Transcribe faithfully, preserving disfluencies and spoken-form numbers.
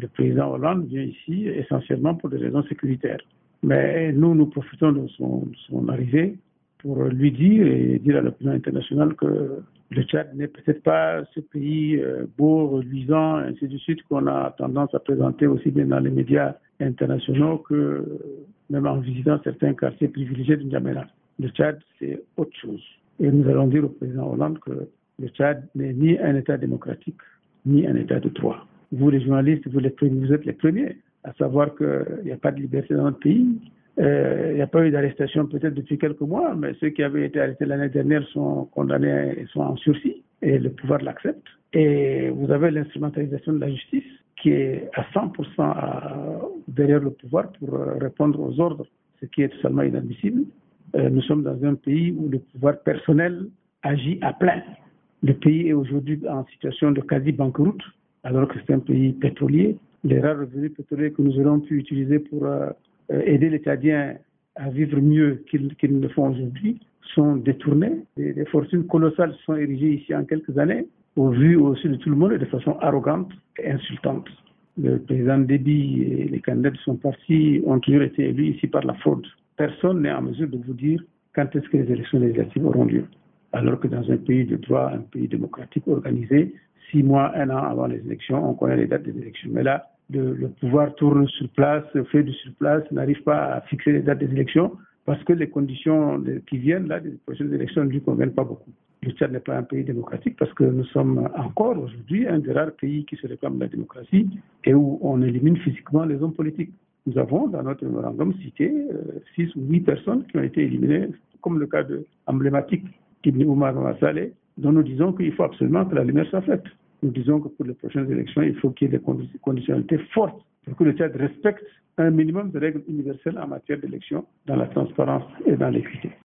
Le président Hollande vient ici essentiellement pour des raisons sécuritaires. Mais nous, nous profitons de son, de son arrivée pour lui dire et dire à l'opinion internationale que le Tchad n'est peut-être pas ce pays euh, beau, reluisant, ainsi de suite, qu'on a tendance à présenter aussi bien dans les médias internationaux que même en visitant certains quartiers privilégiés de N'Djamena. Le Tchad, c'est autre chose. Et nous allons dire au président Hollande que le Tchad n'est ni un État démocratique, ni un État de droit. Vous, les journalistes, vous, les premiers, vous êtes les premiers à savoir qu'il n'y a pas de liberté dans notre pays. Euh, il n'y a pas eu d'arrestation peut-être depuis quelques mois, mais ceux qui avaient été arrêtés l'année dernière sont condamnés et sont en sursis, et le pouvoir l'accepte. Et vous avez l'instrumentalisation de la justice qui est à cent pour cent à, derrière le pouvoir pour répondre aux ordres, ce qui est totalement inadmissible. Euh, nous sommes dans un pays où le pouvoir personnel agit à plein. Le pays est aujourd'hui en situation de quasi-banqueroute, alors que c'est un pays pétrolier. Les rares revenus pétroliers que nous aurions pu utiliser pour euh, aider les Tchadiens à vivre mieux qu'ils, qu'ils ne le font aujourd'hui sont détournés. Des, des fortunes colossales sont érigées ici en quelques années, au vu aussi de tout le monde et de façon arrogante et insultante. Le président Déby et les candidats de son parti ont toujours été élus ici par la fraude. Personne n'est en mesure de vous dire quand est-ce que les élections législatives auront lieu. Alors que dans un pays de droit, un pays démocratique organisé, six mois, un an avant les élections, on connaît les dates des élections. Mais là, le, le pouvoir tourne sur place, fait du sur place, n'arrive pas à fixer les dates des élections parce que les conditions de, qui viennent là, des prochaines élections ne lui conviennent pas beaucoup. Le Tchad n'est pas un pays démocratique parce que nous sommes encore aujourd'hui un des rares pays qui se réclame de la démocratie et où on élimine physiquement les hommes politiques. Nous avons dans notre mémorandum cité euh, six ou huit personnes qui ont été éliminées, comme le cas de, emblématique d'Ibn Omar Saleh, dont nous disons qu'il faut absolument que la lumière soit faite. Nous disons que pour les prochaines élections, il faut qu'il y ait des conditionnalités fortes pour que le Tchad respecte un minimum de règles universelles en matière d'élection dans la transparence et dans l'équité.